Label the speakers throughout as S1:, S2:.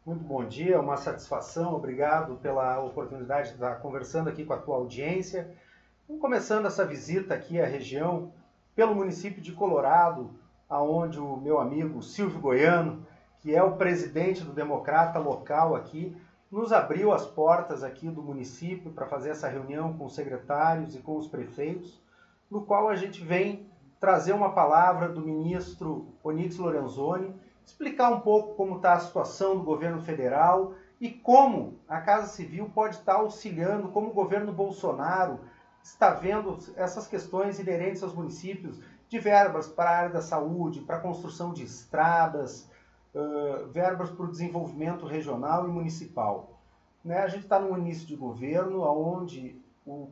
S1: Muito bom dia, uma satisfação, obrigado pela oportunidade de estar conversando aqui com a tua audiência. Vamos começando essa visita aqui à região, pelo município de Colorado, aonde o meu amigo Silvio Goiano, que é o presidente do Democrata local aqui, nos abriu as portas aqui do município para fazer essa reunião com os secretários e com os prefeitos, no qual a gente vem trazer uma palavra do ministro Onyx Lorenzoni, explicar um pouco como está a situação do governo federal e como a Casa Civil pode estar auxiliando, como o governo Bolsonaro está vendo essas questões inerentes aos municípios, de verbas para a área da saúde, para a construção de estradas, verbas para o desenvolvimento regional e municipal. A gente está no início de governo, onde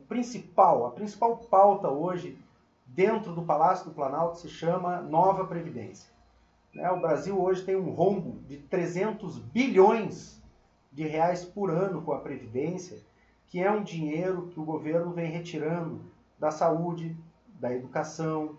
S1: a principal pauta hoje, dentro do Palácio do Planalto, se chama Nova Previdência. O Brasil hoje tem um rombo de 300 bilhões de reais por ano com a Previdência, que é um dinheiro que o governo vem retirando da saúde, da educação,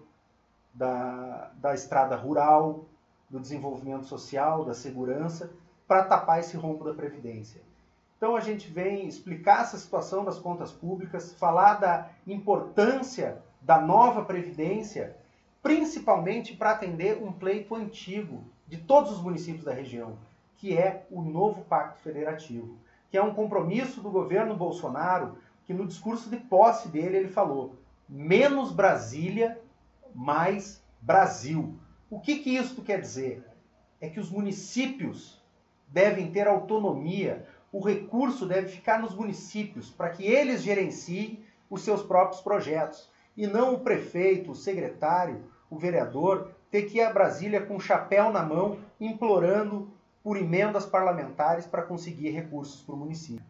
S1: da estrada rural, do desenvolvimento social, da segurança, para tapar esse rombo da Previdência. Então a gente vem explicar essa situação das contas públicas, falar da importância da nova Previdência, principalmente para atender um pleito antigo de todos os municípios da região, que é o novo Pacto Federativo, que é um compromisso do governo Bolsonaro, que no discurso de posse dele ele falou: menos Brasília, mais Brasil. O que isso quer dizer? É que os municípios devem ter autonomia, o recurso deve ficar nos municípios, para que eles gerenciem os seus próprios projetos, e não o prefeito, o secretário, o vereador, ter que ir a Brasília com o chapéu na mão, implorando por emendas parlamentares para conseguir recursos para o município.